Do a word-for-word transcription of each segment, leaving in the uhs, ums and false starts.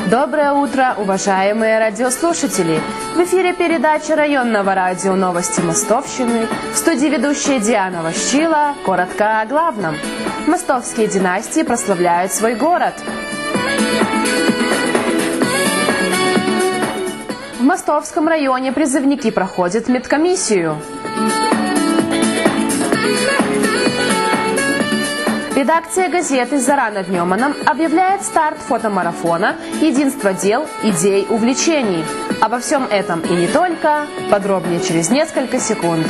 Доброе утро, уважаемые радиослушатели! В эфире передача районного радио «Новости Мостовщины». В студии ведущая Диана Ващила. Коротко о главном. Мостовские династии прославляют свой город. В Мостовском районе призывники проходят медкомиссию. Редакция газеты «Зара над Неманом» объявляет старт фотомарафона «Единство дел, идей, увлечений». Обо всем этом и не только. Подробнее через несколько секунд.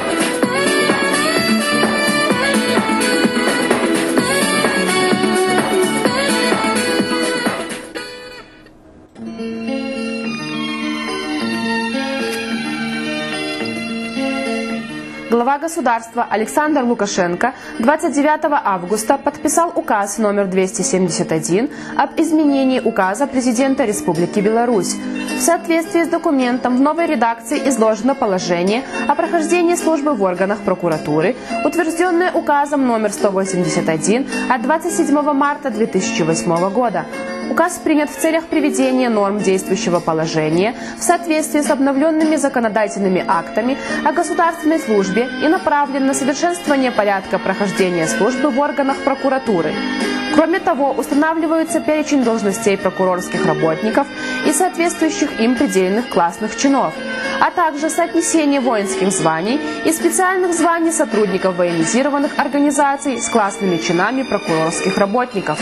Глава государства Александр Лукашенко двадцать девятого августа подписал указ номер двести семьдесят один об изменении указа президента Республики Беларусь. В соответствии с документом в новой редакции изложено положение о прохождении службы в органах прокуратуры, утвержденное указом номер сто восемьдесят один от двадцать седьмого марта две тысячи восьмого года. Указ принят в целях приведения норм действующего положения в соответствии с обновленными законодательными актами о государственной службе и направлен на совершенствование порядка прохождения службы в органах прокуратуры. Кроме того, устанавливается перечень должностей прокурорских работников и соответствующих им предельных классных чинов, а также соотнесение воинских званий и специальных званий сотрудников военизированных организаций с классными чинами прокурорских работников.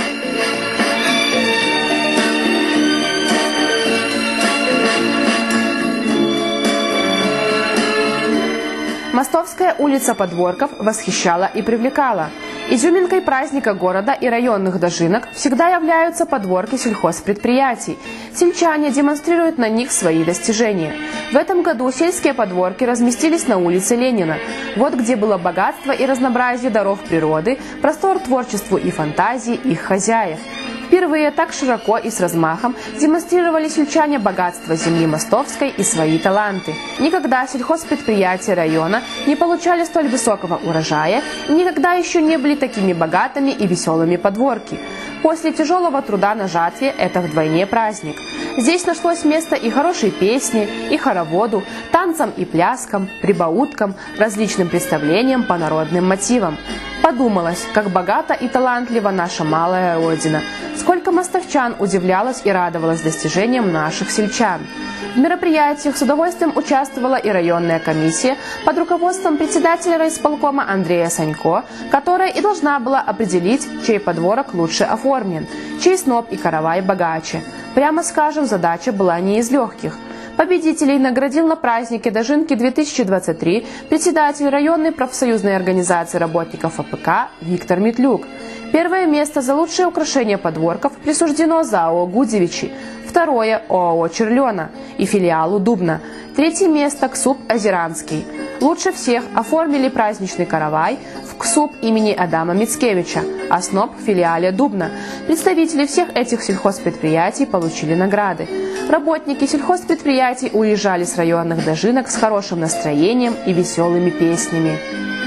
Мостовская улица Подворков восхищала и привлекала. Изюминкой праздника города и районных дожинок всегда являются подворки сельхозпредприятий. Сельчане демонстрируют на них свои достижения. В этом году сельские подворки разместились на улице Ленина. Вот где было богатство и разнообразие даров природы, простор творчеству и фантазии их хозяев. Впервые так широко и с размахом демонстрировали сельчане богатство земли Мостовской и свои таланты. Никогда сельхозпредприятия района не получали столь высокого урожая, и никогда еще не были такими богатыми и веселыми подворки. После тяжелого труда на жатве это вдвойне праздник. Здесь нашлось место и хорошей песне, и хороводу, танцам и пляскам, прибауткам, различным представлениям по народным мотивам. Подумалось, как богата и талантлива наша малая родина. Сколько мостовчан удивлялось и радовалось достижениям наших сельчан. В мероприятиях с удовольствием участвовала и районная комиссия под руководством председателя райисполкома Андрея Санько, которая и должна была определить, чей подворок лучше оформлен, чей сноп и каравай богаче. Прямо скажем, задача была не из легких. Победителей наградил на празднике Дожинки две тысячи двадцать три председатель районной профсоюзной организации работников АПК Виктор Метлюк. Первое место за лучшее украшение подворков присуждено ЗАО «Гудзевичи», второе – ОАО «Черлена» и филиалу «Дубна», третье место – КСУП «Озеранский». Лучше всех оформили праздничный каравай в КСУП имени Адама Мицкевича, а сноп в филиале «Дубна». Представители всех этих сельхозпредприятий получили награды. Работники сельхозпредприятий уезжали с районных дожинок с хорошим настроением и веселыми песнями.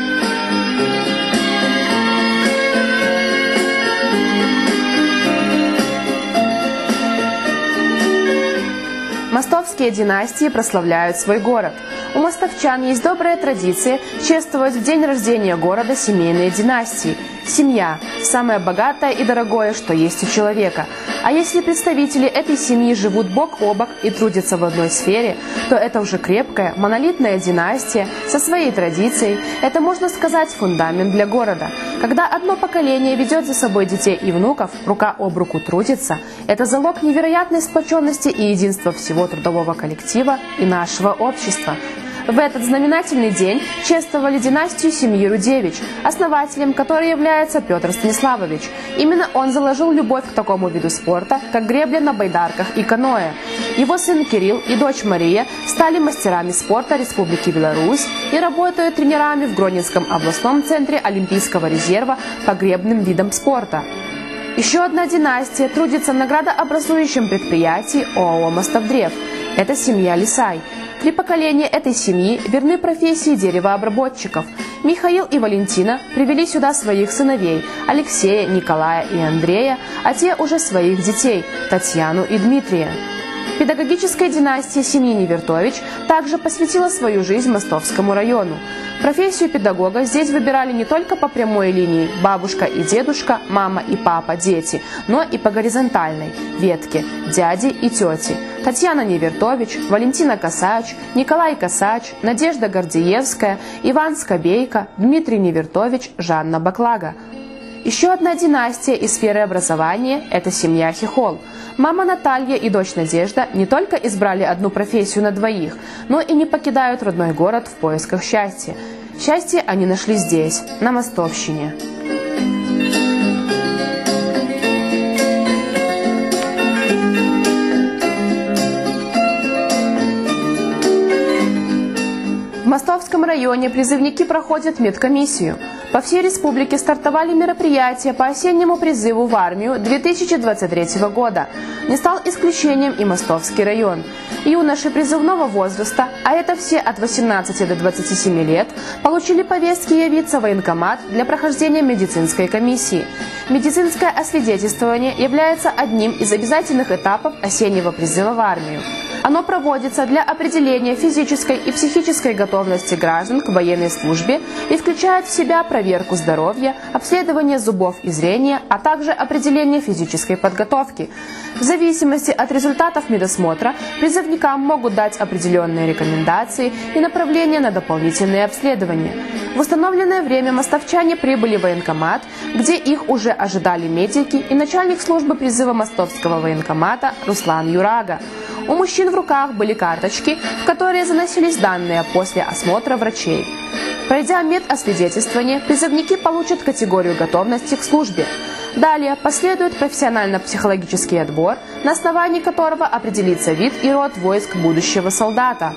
Мостовские династии прославляют свой город. У мостовчан есть добрая традиция чествовать в день рождения города семейные династии. Семья – самое богатое и дорогое, что есть у человека. А если представители этой семьи живут бок о бок и трудятся в одной сфере, то это уже крепкая, монолитная династия со своей традицией. Это, можно сказать, фундамент для города. Когда одно поколение ведет за собой детей и внуков, рука об руку трудится, это залог невероятной сплоченности и единства всего трудового коллектива и нашего общества. В этот знаменательный день чествовали династию семьи Рудевич, основателем которой является Петр Станиславович. Именно он заложил любовь к такому виду спорта, как гребля на байдарках и каноэ. Его сын Кирилл и дочь Мария стали мастерами спорта Республики Беларусь и работают тренерами в Гродненском областном центре Олимпийского резерва по гребным видам спорта. Еще одна династия трудится в наградообразующем предприятии ОАО «Мостовдрев». Это семья Лисай. Три поколения этой семьи верны профессии деревообработчиков. Михаил и Валентина привели сюда своих сыновей – Алексея, Николая и Андрея, а те уже своих детей – Татьяну и Дмитрия. Педагогическая династия семьи Невертович также посвятила свою жизнь Мостовскому району. Профессию педагога здесь выбирали не только по прямой линии – бабушка и дедушка, мама и папа, дети, но и по горизонтальной – ветке – дяди и тети. Татьяна Невертович, Валентина Косач, Николай Косач, Надежда Гордеевская, Иван Скобейко, Дмитрий Невертович, Жанна Баклага. Еще одна династия из сферы образования – это семья Хихол. Мама Наталья и дочь Надежда не только избрали одну профессию на двоих, но и не покидают родной город в поисках счастья. Счастье они нашли здесь, на Мостовщине. В Мостовском районе призывники проходят медкомиссию. По всей республике стартовали мероприятия по осеннему призыву в армию две тысячи двадцать третьего года. Не стал исключением и Мостовский район. Юноши призывного возраста, а это все от восемнадцати до двадцати семи лет, получили повестки явиться в военкомат для прохождения медицинской комиссии. Медицинское освидетельствование является одним из обязательных этапов осеннего призыва в армию. Оно проводится для определения физической и психической готовности граждан к военной службе и включает в себя проверку здоровья, обследование зубов и зрения, а также определение физической подготовки. В зависимости от результатов медосмотра призывникам могут дать определенные рекомендации и направления на дополнительные обследования. В установленное время мостовчане прибыли в военкомат, где их уже ожидали медики и начальник службы призыва Мостовского военкомата Руслан Юрага. У мужчин в руках были карточки, в которые заносились данные после осмотра врачей. Пройдя медосвидетельствование, призывники получат категорию готовности к службе. Далее последует профессионально-психологический отбор, на основании которого определится вид и род войск будущего солдата.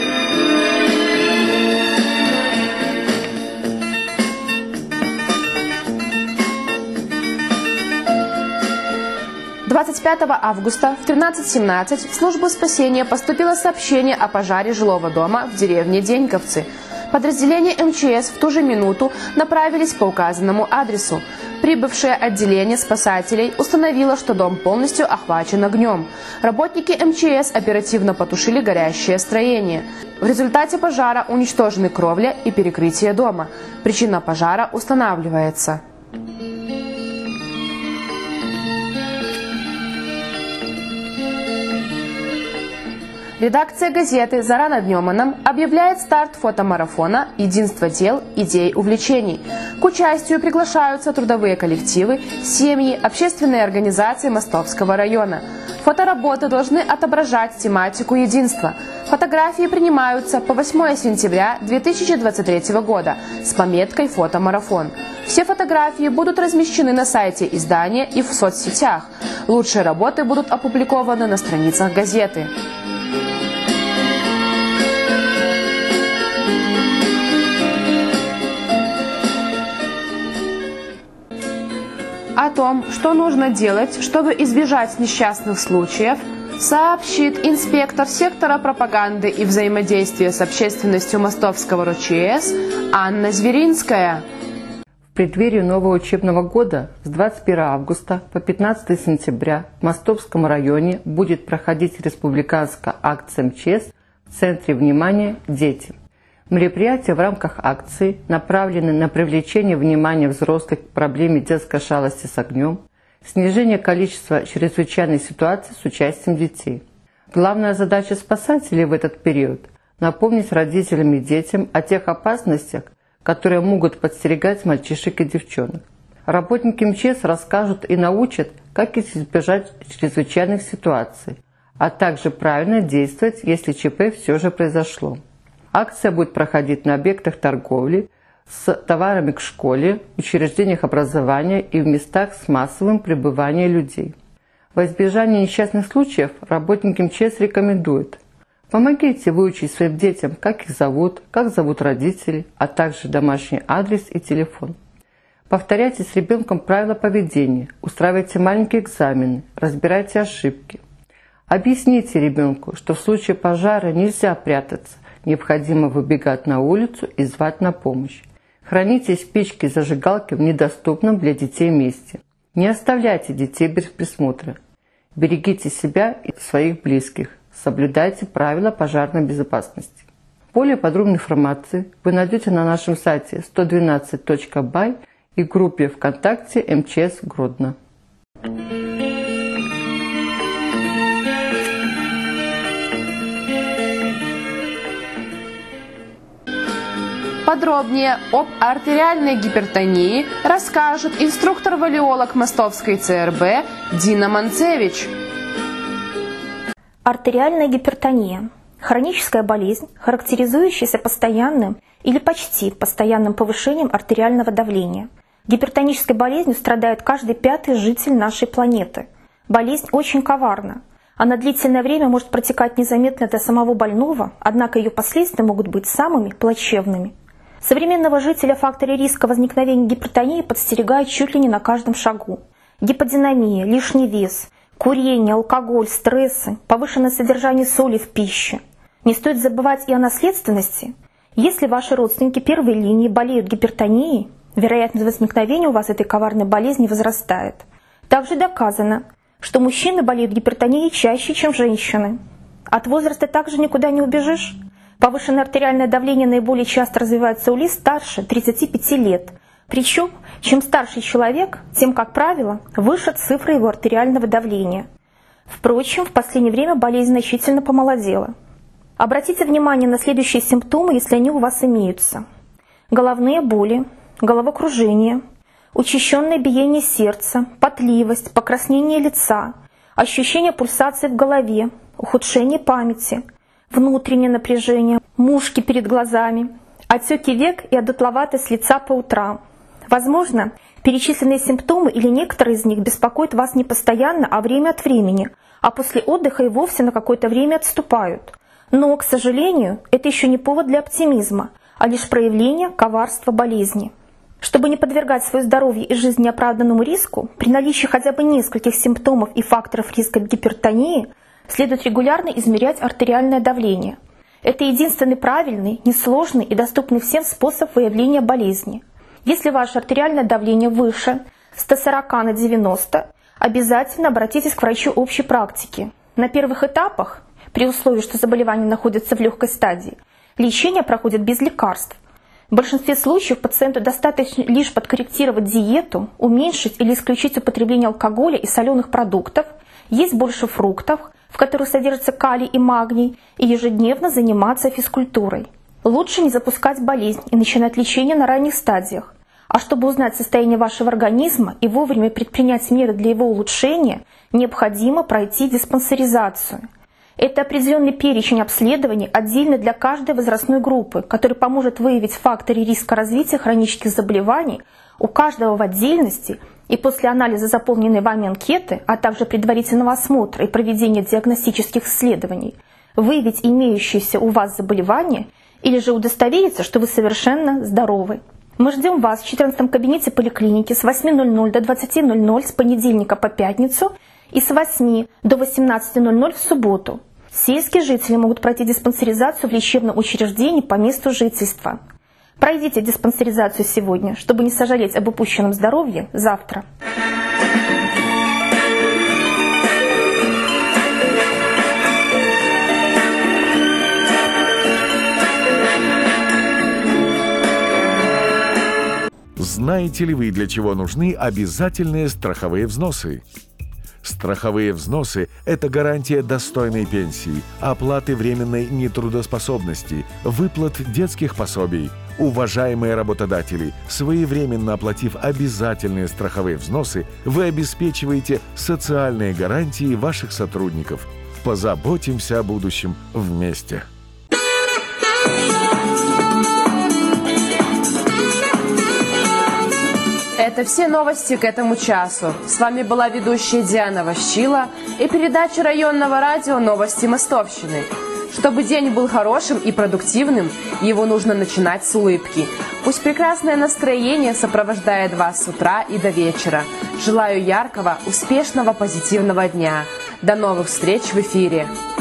двадцать пятого августа в тринадцать семнадцать в службу спасения поступило сообщение о пожаре жилого дома в деревне Деньковцы. Подразделения эм че эс в ту же минуту направились по указанному адресу. Прибывшее отделение спасателей установило, что дом полностью охвачен огнем. Работники эм че эс оперативно потушили горящее строение. В результате пожара уничтожены кровля и перекрытие дома. Причина пожара устанавливается. Редакция газеты «Зара над Неманом» объявляет старт фотомарафона «Единство дел, идей, увлечений». К участию приглашаются трудовые коллективы, семьи, общественные организации Мостовского района. Фотоработы должны отображать тематику единства. Фотографии принимаются по восьмое сентября две тысячи двадцать третьего года с пометкой «Фотомарафон». Все фотографии будут размещены на сайте издания и в соцсетях. Лучшие работы будут опубликованы на страницах газеты. О том, что нужно делать, чтобы избежать несчастных случаев, сообщит инспектор сектора пропаганды и взаимодействия с общественностью Мостовского РОЧС Анна Зверинская. В преддверии нового учебного года с двадцать первого августа по пятнадцатое сентября в Мостовском районе будет проходить республиканская акция эм че эс в центре внимания «Дети». Мероприятия в рамках акции направлены на привлечение внимания взрослых к проблеме детской шалости с огнем, снижение количества чрезвычайных ситуаций с участием детей. Главная задача спасателей в этот период – напомнить родителям и детям о тех опасностях, которые могут подстерегать мальчишек и девчонок. Работники эм че эс расскажут и научат, как избежать чрезвычайных ситуаций, а также правильно действовать, если ЧП все же произошло. Акция будет проходить на объектах торговли, с товарами к школе, учреждениях образования и в местах с массовым пребыванием людей. Во избежание несчастных случаев работники эм че эс рекомендуют: помогите выучить своим детям, как их зовут, как зовут родителей, а также домашний адрес и телефон. Повторяйте с ребенком правила поведения, устраивайте маленькие экзамены, разбирайте ошибки. Объясните ребенку, что в случае пожара нельзя прятаться, необходимо выбегать на улицу и звать на помощь. Храните спички и зажигалки в недоступном для детей месте. Не оставляйте детей без присмотра. Берегите себя и своих близких. Соблюдайте правила пожарной безопасности. Более подробной информации вы найдете на нашем сайте сто двенадцать точка бай и группе ВКонтакте эм че эс Гродно. Подробнее об артериальной гипертонии расскажет инструктор-валиолог Мостовской цэ эр бэ Дина Манцевич. Артериальная гипертония – хроническая болезнь, характеризующаяся постоянным или почти постоянным повышением артериального давления. Гипертонической болезнью страдает каждый пятый житель нашей планеты. Болезнь очень коварна. Она длительное время может протекать незаметно для самого больного, однако ее последствия могут быть самыми плачевными. Современного жителя о факторе риска возникновения гипертонии подстерегают чуть ли не на каждом шагу. Гиподинамия, лишний вес, курение, алкоголь, стрессы, повышенное содержание соли в пище. Не стоит забывать и о наследственности. Если ваши родственники первой линии болеют гипертонией, вероятность возникновения у вас этой коварной болезни возрастает. Также доказано, что мужчины болеют гипертонией чаще, чем женщины. От возраста также никуда не убежишь. Повышенное артериальное давление наиболее часто развивается у лиц старше тридцати пяти лет. Причем, чем старше человек, тем, как правило, выше цифра его артериального давления. Впрочем, в последнее время болезнь значительно помолодела. Обратите внимание на следующие симптомы, если они у вас имеются. Головные боли, головокружение, учащенное биение сердца, потливость, покраснение лица, ощущение пульсации в голове, ухудшение памяти, внутреннее напряжение, мушки перед глазами, отеки век и одутловатость лица по утрам. Возможно, перечисленные симптомы или некоторые из них беспокоят вас не постоянно, а время от времени, а после отдыха и вовсе на какое-то время отступают. Но, к сожалению, это еще не повод для оптимизма, а лишь проявление коварства болезни. Чтобы не подвергать свое здоровье и жизнь неоправданному риску, при наличии хотя бы нескольких симптомов и факторов риска гипертонии следует регулярно измерять артериальное давление. Это единственный правильный, несложный и доступный всем способ выявления болезни. Если ваше артериальное давление выше ста сорока на девяносто, обязательно обратитесь к врачу общей практики. На первых этапах, при условии, что заболевание находится в легкой стадии, лечение проходит без лекарств. В большинстве случаев пациенту достаточно лишь подкорректировать диету, уменьшить или исключить употребление алкоголя и соленых продуктов, есть больше фруктов, в которых содержится калий и магний, и ежедневно заниматься физкультурой. Лучше не запускать болезнь и начинать лечение на ранних стадиях. А чтобы узнать состояние вашего организма и вовремя предпринять меры для его улучшения, необходимо пройти диспансеризацию. Это определенный перечень обследований отдельно для каждой возрастной группы, который поможет выявить факторы риска развития хронических заболеваний у каждого в отдельности и после анализа заполненной вами анкеты, а также предварительного осмотра и проведения диагностических исследований, выявить имеющиеся у вас заболевания или же удостовериться, что вы совершенно здоровы. Мы ждем вас в четырнадцатом кабинете поликлиники с восьми ноль-ноль до двадцати ноль-ноль с понедельника по пятницу и с восьми до восемнадцати ноль-ноль в субботу. Сельские жители могут пройти диспансеризацию в лечебном учреждении по месту жительства. Пройдите диспансеризацию сегодня, чтобы не сожалеть об упущенном здоровье завтра. Знаете ли вы, для чего нужны обязательные страховые взносы? Страховые взносы – это гарантия достойной пенсии, оплаты временной нетрудоспособности, выплат детских пособий. Уважаемые работодатели, своевременно оплатив обязательные страховые взносы, вы обеспечиваете социальные гарантии ваших сотрудников. Позаботимся о будущем вместе. Это все новости к этому часу. С вами была ведущая Диана Ващила и передача районного радио «Новости Мостовщины». Чтобы день был хорошим и продуктивным, его нужно начинать с улыбки. Пусть прекрасное настроение сопровождает вас с утра и до вечера. Желаю яркого, успешного, позитивного дня. До новых встреч в эфире.